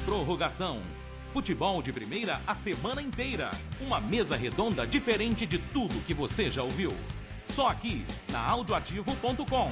Prorrogação. Futebol de primeira a semana inteira. Uma mesa redonda diferente de tudo que você já ouviu. Só aqui, na audioativo.com.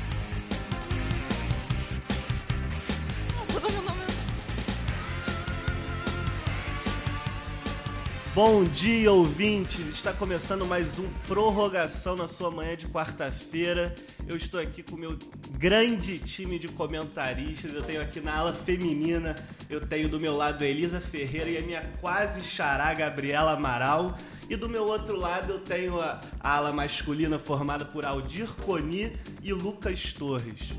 Bom dia, ouvintes! Está começando mais um Prorrogação na sua manhã de quarta-feira. Eu estou aqui com o meu grande time de comentaristas. Eu tenho aqui na ala feminina, eu tenho do meu lado a Elisa Ferreira e a minha quase xará Gabriela Amaral. E do meu outro lado eu tenho a ala masculina formada por Aldir Coni e Lucas Torres.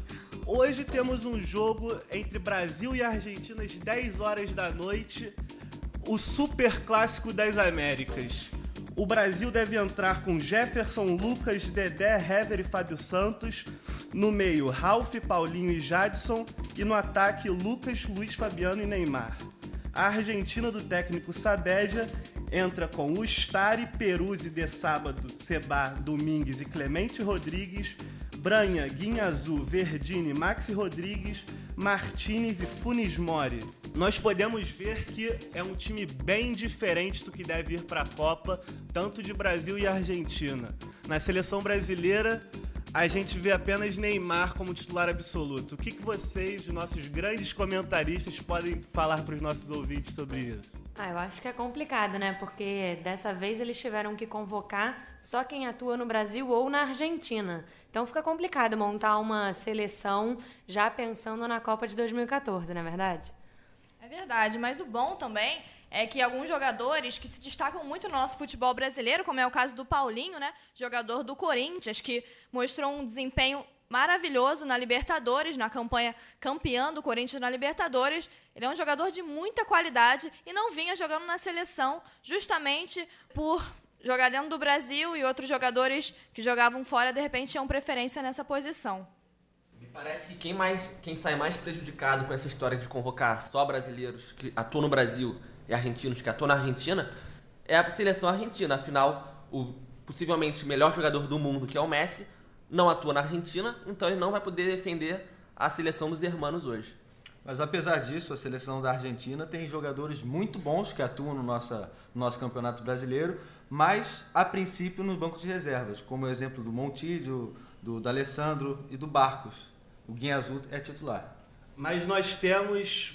Hoje temos um jogo entre Brasil e Argentina às 10 horas da noite. O Super Clássico das Américas. O Brasil deve entrar com Jefferson, Lucas, Dedé, Hever e Fábio Santos. No meio, Ralf, Paulinho e Jadson. E no ataque, Lucas, Luiz Fabiano e Neymar. A Argentina do técnico Saavedra entra com Ustari, Peruzzi, De Sábado, Sebá, Domingues e Clemente Rodrigues. Branha, Guinhazu, Verdini, Maxi Rodrigues, Martínez e Funes Mori. Nós podemos ver que é um time bem diferente do que deve ir para a Copa, tanto de Brasil e Argentina. Na seleção brasileira, a gente vê apenas Neymar como titular absoluto. O que vocês, nossos grandes comentaristas, podem falar para os nossos ouvintes sobre isso? Eu acho que é complicado, né? Porque dessa vez eles tiveram que convocar só quem atua no Brasil ou na Argentina. Então fica complicado montar uma seleção já pensando na Copa de 2014, não é verdade? É verdade, mas o bom também é que alguns jogadores que se destacam muito no nosso futebol brasileiro, como é o caso do Paulinho, né, jogador do Corinthians, que mostrou um desempenho maravilhoso na Libertadores, na campanha campeã do Corinthians na Libertadores. Ele é um jogador de muita qualidade e não vinha jogando na seleção justamente por jogar dentro do Brasil, e outros jogadores que jogavam fora, de repente, tinham preferência nessa posição. Me parece que quem sai mais prejudicado com essa história de convocar só brasileiros que atuam no Brasil e argentinos que atuam na Argentina é a seleção argentina. Afinal, o possivelmente melhor jogador do mundo, que é o Messi, não atua na Argentina, então ele não vai poder defender a seleção dos hermanos hoje. Mas apesar disso, a seleção da Argentina tem jogadores muito bons que atuam no nosso campeonato brasileiro, mas a princípio no banco de reservas, como o exemplo do Montijo, do D'Alessandro e do Barcos. O Guinhazu é titular. Mas nós temos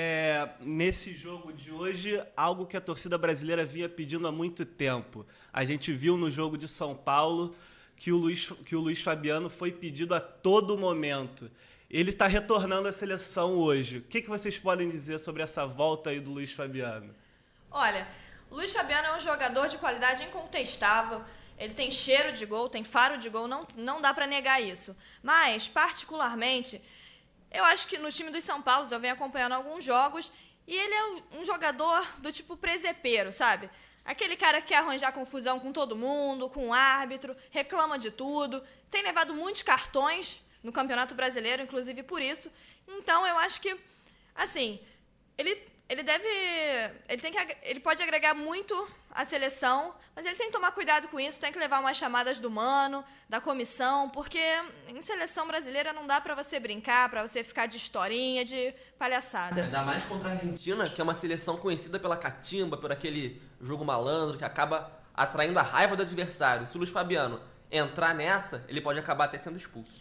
nesse jogo de hoje algo que a torcida brasileira vinha pedindo há muito tempo. A gente viu no jogo de São Paulo que o Luiz Fabiano foi pedido a todo momento. Ele está retornando à seleção hoje. O que vocês podem dizer sobre essa volta aí do Luiz Fabiano? Olha, o Luiz Fabiano é um jogador de qualidade incontestável. Ele tem cheiro de gol, tem faro de gol, não dá para negar isso. Mas, particularmente, eu acho que no time dos São Paulo, eu venho acompanhando alguns jogos, e ele é um jogador do tipo presepeiro, sabe? Aquele cara que quer arranjar confusão com todo mundo, com o árbitro, reclama de tudo, tem levado muitos cartões no Campeonato Brasileiro, inclusive por isso. Então, eu acho que, assim, ele pode agregar muito à seleção, mas ele tem que tomar cuidado com isso, tem que levar umas chamadas do Mano, da comissão, porque em seleção brasileira não dá pra você brincar, pra você ficar de historinha, de palhaçada. Ainda mais contra a Argentina, que é uma seleção conhecida pela catimba, por aquele jogo malandro que acaba atraindo a raiva do adversário. Se o Luiz Fabiano entrar nessa, ele pode acabar até sendo expulso.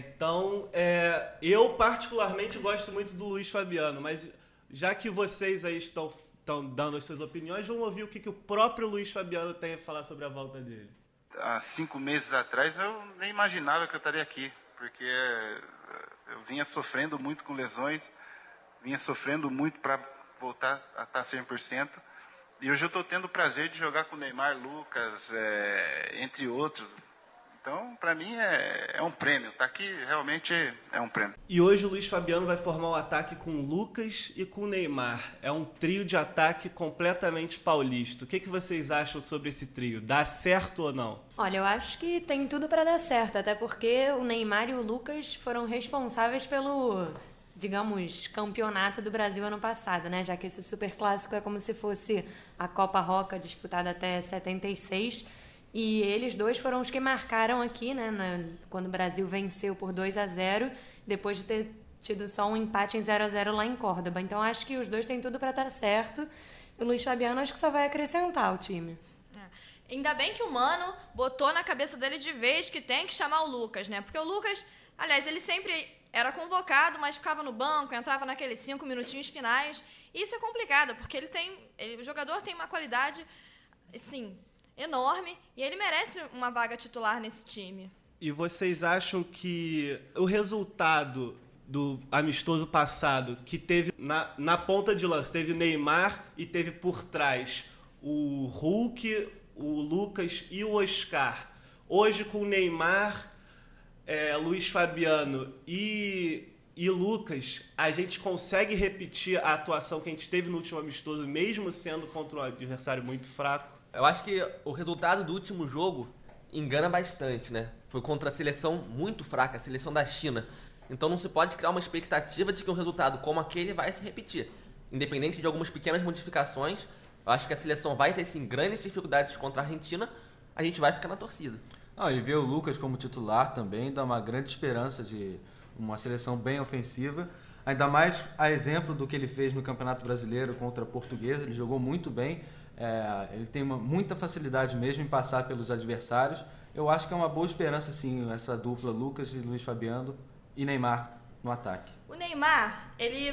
Eu particularmente gosto muito do Luiz Fabiano, mas já que vocês aí estão dando as suas opiniões, vamos ouvir o que o próprio Luiz Fabiano tem a falar sobre a volta dele. Há 5 meses atrás eu nem imaginava que eu estaria aqui, porque eu vinha sofrendo muito com lesões, vinha sofrendo muito para voltar a estar 100%, e hoje eu estou tendo o prazer de jogar com o Neymar, Lucas, entre outros. Então, para mim, é um prêmio. Tá aqui, realmente é um prêmio. E hoje o Luiz Fabiano vai formar um ataque com o Lucas e com o Neymar. É um trio de ataque completamente paulista. O que vocês acham sobre esse trio? Dá certo ou não? Olha, eu acho que tem tudo para dar certo, até porque o Neymar e o Lucas foram responsáveis pelo, digamos, campeonato do Brasil ano passado, né? Já que esse Super Clássico é como se fosse a Copa Roca disputada até 76. E eles dois foram os que marcaram aqui, né, quando o Brasil venceu por 2-0, depois de ter tido só um empate em 0-0 lá em Córdoba. Então acho que os dois têm tudo para dar certo. E o Luiz Fabiano acho que só vai acrescentar o time. Ainda bem que o Mano botou na cabeça dele de vez que tem que chamar o Lucas, né? Porque o Lucas, aliás, ele sempre era convocado, mas ficava no banco, entrava naqueles 5 minutinhos finais. E isso é complicado, porque o jogador tem uma qualidade, assim, enorme, e ele merece uma vaga titular nesse time. E vocês acham que o resultado do amistoso passado, que teve na ponta de lança, teve o Neymar e teve por trás o Hulk, o Lucas e o Oscar. Hoje com o Neymar, Luiz Fabiano e Lucas, a gente consegue repetir a atuação que a gente teve no último amistoso, mesmo sendo contra um adversário muito fraco? Eu acho que o resultado do último jogo engana bastante, né? Foi contra a seleção muito fraca, a seleção da China. Então não se pode criar uma expectativa de que um resultado como aquele vai se repetir. Independente de algumas pequenas modificações, eu acho que a seleção vai ter sim grandes dificuldades contra a Argentina, a gente vai ficar na torcida. E ver o Lucas como titular também dá uma grande esperança de uma seleção bem ofensiva. Ainda mais a exemplo do que ele fez no Campeonato Brasileiro contra a Portuguesa, ele jogou muito bem. Ele tem muita facilidade mesmo em passar pelos adversários. Eu acho que é uma boa esperança, sim, essa dupla Lucas e Luiz Fabiano e Neymar no ataque. O Neymar, ele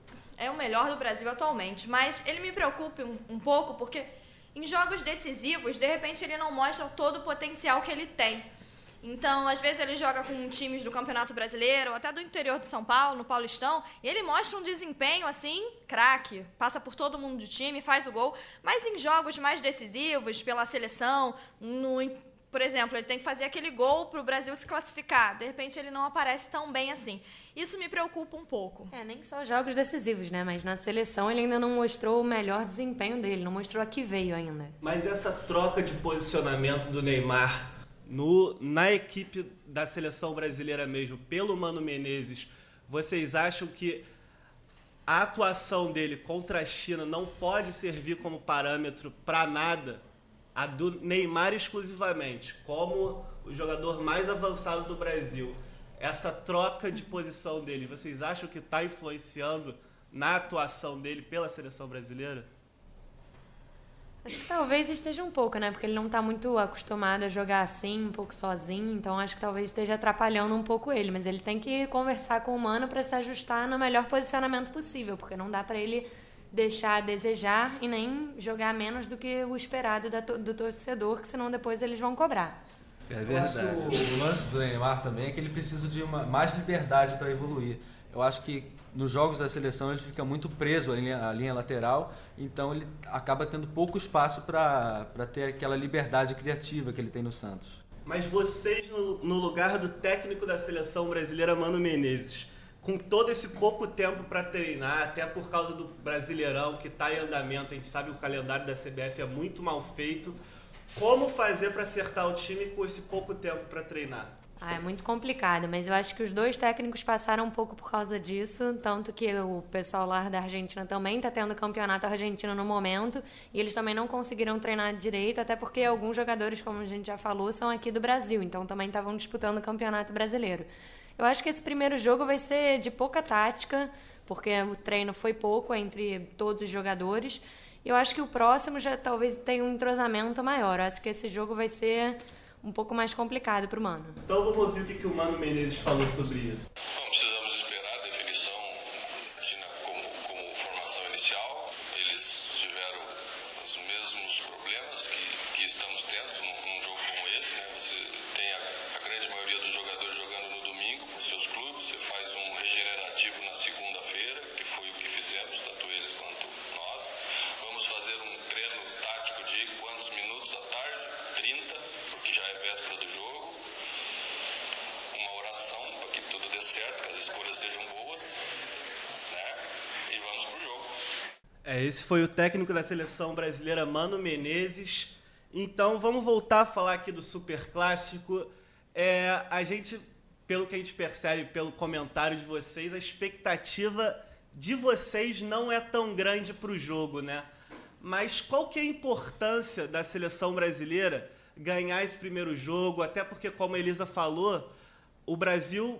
é o melhor do Brasil atualmente, mas ele me preocupa um pouco porque em jogos decisivos, de repente, ele não mostra todo o potencial que ele tem. Então, às vezes ele joga com times do Campeonato Brasileiro, ou até do interior de São Paulo, no Paulistão, e ele mostra um desempenho, assim, craque. Passa por todo mundo do time, faz o gol. Mas em jogos mais decisivos, pela seleção, por exemplo, ele tem que fazer aquele gol para o Brasil se classificar. De repente, ele não aparece tão bem assim. Isso me preocupa um pouco. Nem só jogos decisivos, né? Mas na seleção ele ainda não mostrou o melhor desempenho dele, não mostrou a que veio ainda. Mas essa troca de posicionamento do Neymar na equipe da seleção brasileira mesmo, pelo Mano Menezes, vocês acham que a atuação dele contra a China não pode servir como parâmetro para nada? A do Neymar exclusivamente, como o jogador mais avançado do Brasil. Essa troca de posição dele, vocês acham que está influenciando na atuação dele pela seleção brasileira? Acho que talvez esteja um pouco, né? Porque ele não está muito acostumado a jogar assim, um pouco sozinho. Então acho que talvez esteja atrapalhando um pouco ele. Mas ele tem que conversar com o Mano para se ajustar no melhor posicionamento possível. Porque não dá para ele deixar a desejar e nem jogar menos do que o esperado do torcedor, que senão depois eles vão cobrar. É verdade. Eu acho que o lance do Neymar também é que ele precisa de mais liberdade para evoluir. Eu acho que nos jogos da seleção ele fica muito preso à linha lateral, então ele acaba tendo pouco espaço para ter aquela liberdade criativa que ele tem no Santos. Mas vocês, no lugar do técnico da seleção brasileira, Mano Menezes, com todo esse pouco tempo para treinar, até por causa do Brasileirão que está em andamento, a gente sabe que o calendário da CBF é muito mal feito, como fazer para acertar o time com esse pouco tempo para treinar? É muito complicado, mas eu acho que os dois técnicos passaram um pouco por causa disso, tanto que o pessoal lá da Argentina também está tendo campeonato argentino no momento, e eles também não conseguiram treinar direito, até porque alguns jogadores, como a gente já falou, são aqui do Brasil, então também estavam disputando o campeonato brasileiro. Eu acho que esse primeiro jogo vai ser de pouca tática, porque o treino foi pouco entre todos os jogadores, e eu acho que o próximo já talvez tenha um entrosamento maior. Eu acho que esse jogo vai ser um pouco mais complicado para o Mano. Então vamos ouvir o que o Mano Menezes falou sobre isso. Não precisamos esperar a definição como formação inicial. Eles tiveram os mesmos problemas que estamos tendo num jogo como esse, né? Você tem a grande maioria dos jogadores jogando no domingo por seus clubes, você faz um regenerativo na segunda-feira, que foi o que fizemos, tanto eles quanto nós. Vamos fazer um treino tático de quantos minutos à tarde? 30. Que já é véspera do jogo, uma oração para que tudo dê certo, que as escolhas sejam boas, né? E vamos pro jogo. Esse foi o técnico da seleção brasileira, Mano Menezes. Então vamos voltar a falar aqui do Superclássico. A gente, pelo que a gente percebe, pelo comentário de vocês, a expectativa de vocês não é tão grande para o jogo, né? Mas qual que é a importância da seleção brasileira ganhar esse primeiro jogo, até porque, como a Elisa falou, o Brasil,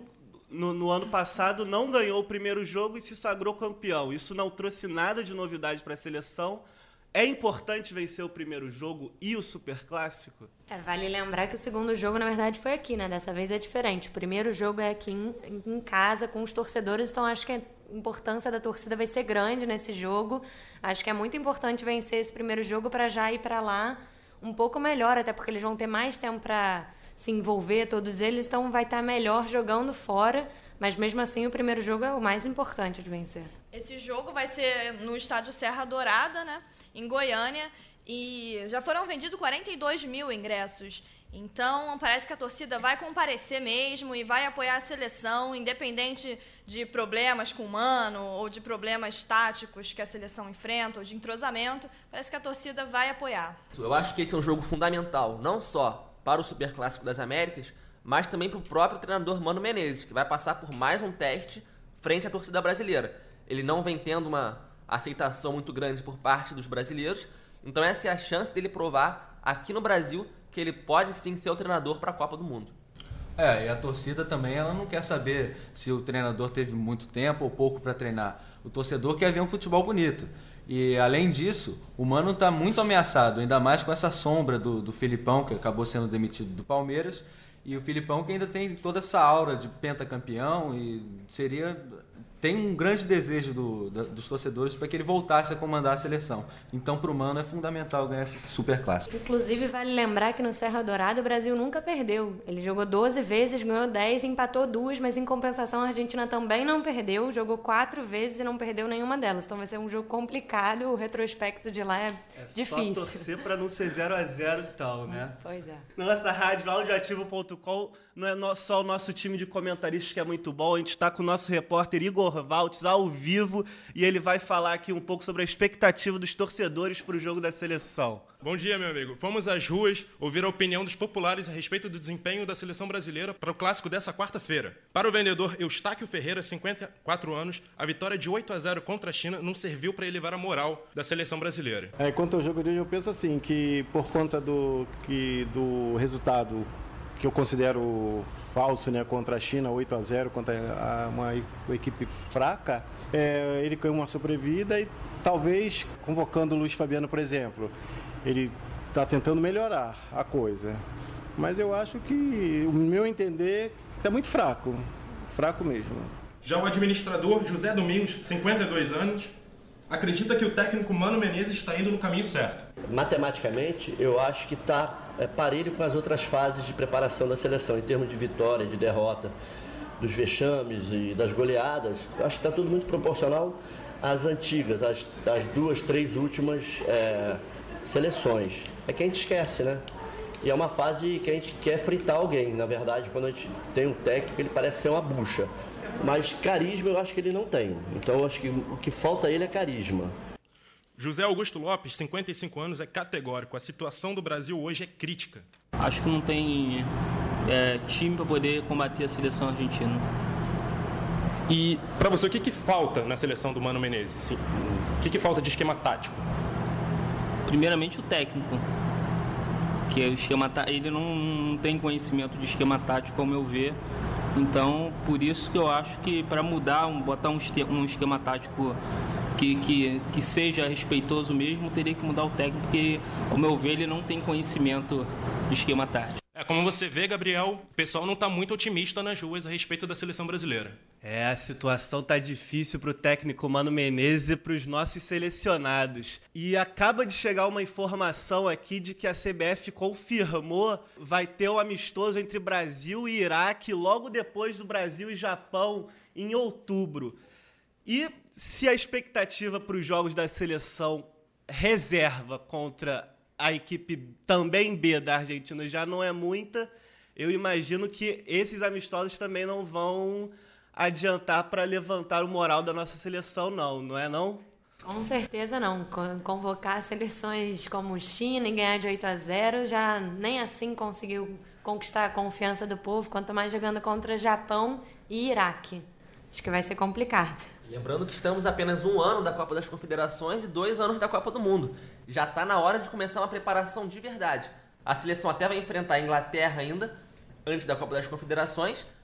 no ano passado não ganhou o primeiro jogo e se sagrou campeão. Isso não trouxe nada de novidade para a seleção. É importante vencer o primeiro jogo e o Superclássico? Vale lembrar que o segundo jogo, na verdade, foi aqui, né? Dessa vez é diferente. O primeiro jogo é aqui em casa, com os torcedores, então acho que a importância da torcida vai ser grande nesse jogo. Acho que é muito importante vencer esse primeiro jogo para já ir para lá um pouco melhor, até porque eles vão ter mais tempo para se envolver, todos eles, então vai estar melhor jogando fora. Mas mesmo assim, o primeiro jogo é o mais importante de vencer. Esse jogo vai ser no estádio Serra Dourada, né? Em Goiânia, e já foram vendidos 42 mil ingressos. Então, parece que a torcida vai comparecer mesmo e vai apoiar a seleção, independente de problemas com o Mano ou de problemas táticos que a seleção enfrenta ou de entrosamento. Parece que a torcida vai apoiar. Eu acho que esse é um jogo fundamental, não só para o Superclássico das Américas, mas também para o próprio treinador Mano Menezes, que vai passar por mais um teste frente à torcida brasileira. Ele não vem tendo uma aceitação muito grande por parte dos brasileiros, então essa é a chance dele provar aqui no Brasil que ele pode sim ser o treinador para a Copa do Mundo. E a torcida também, ela não quer saber se o treinador teve muito tempo ou pouco para treinar. O torcedor quer ver um futebol bonito. E além disso, o Mano está muito ameaçado, ainda mais com essa sombra do Filipão, que acabou sendo demitido do Palmeiras, e o Filipão que ainda tem toda essa aura de pentacampeão e tem um grande desejo dos torcedores para que ele voltasse a comandar a seleção. Então, para o Mano, é fundamental ganhar esse Superclássico. Inclusive, vale lembrar que no Serra Dourada o Brasil nunca perdeu. Ele jogou 12 vezes, ganhou 10, empatou 2, mas em compensação a Argentina também não perdeu, jogou 4 vezes e não perdeu nenhuma delas. Então vai ser um jogo complicado, o retrospecto de lá é difícil. Só torcer para não ser 0-0 e tal, né? Pois é. Nossa rádio, audioativo.com, não é só o nosso time de comentaristas que é muito bom, a gente está com o nosso repórter Igor Valtz ao vivo e ele vai falar aqui um pouco sobre a expectativa dos torcedores para o jogo da seleção. Bom dia, meu amigo. Fomos às ruas ouvir a opinião dos populares a respeito do desempenho da seleção brasileira para o clássico dessa quarta-feira. Para o vendedor Eustáquio Ferreira, 54 anos, a vitória de 8-0 contra a China não serviu para elevar a moral da seleção brasileira. Quanto ao jogo de hoje, eu penso assim, que por conta do resultado que eu considero falso, né, contra a China, 8-0, contra uma equipe fraca, ele ganhou uma sobrevida e talvez, convocando o Luiz Fabiano, por exemplo, ele está tentando melhorar a coisa. Mas eu acho que, o meu entender, está muito fraco mesmo. Já o administrador José Domingos, 52 anos, acredita que o técnico Mano Menezes está indo no caminho certo. Matematicamente, eu acho que está parelho com as outras fases de preparação da seleção, em termos de vitória, de derrota, dos vexames e das goleadas. Eu acho que está tudo muito proporcional às antigas, às 2, 3 últimas seleções. É que a gente esquece, né? E é uma fase que a gente quer fritar alguém. Na verdade, quando a gente tem um técnico, ele parece ser uma bucha. Mas carisma eu acho que ele não tem. Então eu acho que o que falta a ele é carisma. José Augusto Lopes, 55 anos, é categórico. A situação do Brasil hoje é crítica. Acho que não tem time para poder combater a seleção argentina. E para você, o que falta na seleção do Mano Menezes? Sim. O que falta de esquema tático? Primeiramente o técnico. Que o esquema ele não tem conhecimento de esquema tático, ao meu ver. Então, por isso que eu acho que para mudar, botar um esquema tático que seja respeitoso mesmo, teria que mudar o técnico, porque, ao meu ver, ele não tem conhecimento de esquema tático. Como você vê, Gabriel, o pessoal não está muito otimista nas ruas a respeito da seleção brasileira. A situação tá difícil para o técnico Mano Menezes e para os nossos selecionados. E acaba de chegar uma informação aqui de que a CBF confirmou vai ter um amistoso entre Brasil e Iraque logo depois do Brasil e Japão, em outubro. E se a expectativa para os jogos da seleção reserva contra a equipe também B da Argentina já não é muita, eu imagino que esses amistosos também não vão adiantar para levantar o moral da nossa seleção, não é não? Com certeza não. Convocar seleções como China e ganhar de 8-0 já nem assim conseguiu conquistar a confiança do povo, quanto mais jogando contra Japão e Iraque. Acho que vai ser complicado. Lembrando que estamos apenas 1 ano da Copa das Confederações e 2 anos da Copa do Mundo. Já está na hora de começar uma preparação de verdade. A seleção até vai enfrentar a Inglaterra ainda, antes da Copa das Confederações,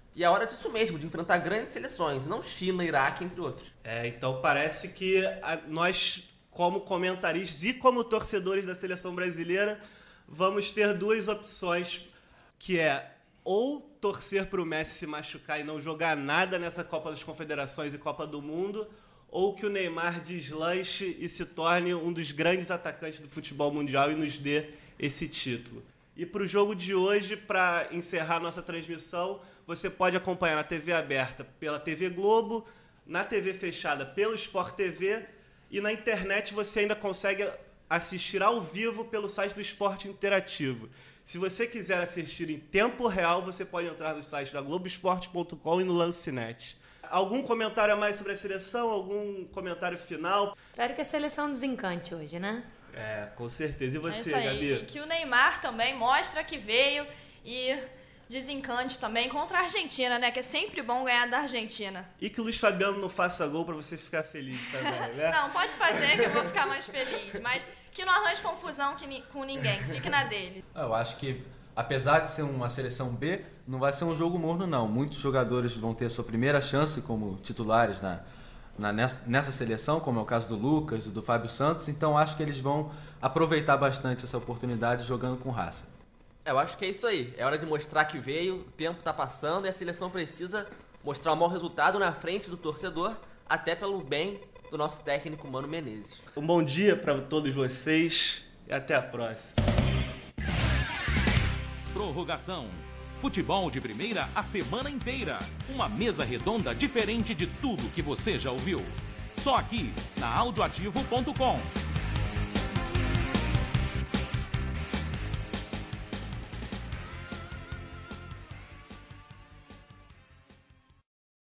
E é hora disso mesmo, de enfrentar grandes seleções, não China, Iraque, entre outros. Então parece que nós, como comentaristas e como torcedores da seleção brasileira, vamos ter duas opções, que é ou torcer para o Messi se machucar e não jogar nada nessa Copa das Confederações e Copa do Mundo, ou que o Neymar deslanche e se torne um dos grandes atacantes do futebol mundial e nos dê esse título. E para o jogo de hoje, para encerrar nossa transmissão, você pode acompanhar na TV aberta pela TV Globo, na TV fechada pelo Sport TV e na internet você ainda consegue assistir ao vivo pelo site do Esporte Interativo. Se você quiser assistir em tempo real, você pode entrar no site da Globoesporte.com e no Lancenet. Algum comentário a mais sobre a seleção? Algum comentário final? Espero que a seleção desencante hoje, né? Com certeza. E você, isso aí. Gabi? E que o Neymar também mostra que veio e desencante também contra a Argentina, né? Que é sempre bom ganhar da Argentina. E que o Luiz Fabiano não faça gol pra você ficar feliz também, né? Não, pode fazer que eu vou ficar mais feliz. Mas que não arranje confusão com ninguém. Fique na dele. Eu acho que, apesar de ser uma seleção B, não vai ser um jogo morno, não. Muitos jogadores vão ter a sua primeira chance como titulares nessa seleção, como é o caso do Lucas e do Fábio Santos. Então, acho que eles vão aproveitar bastante essa oportunidade jogando com raça. Eu acho que é isso aí. É hora de mostrar que veio, o tempo tá passando e a seleção precisa mostrar um bom resultado na frente do torcedor, até pelo bem do nosso técnico Mano Menezes. Um bom dia para todos vocês e até a próxima. Prorrogação. Futebol de primeira a semana inteira. Uma mesa redonda diferente de tudo que você já ouviu. Só aqui na audioativo.com.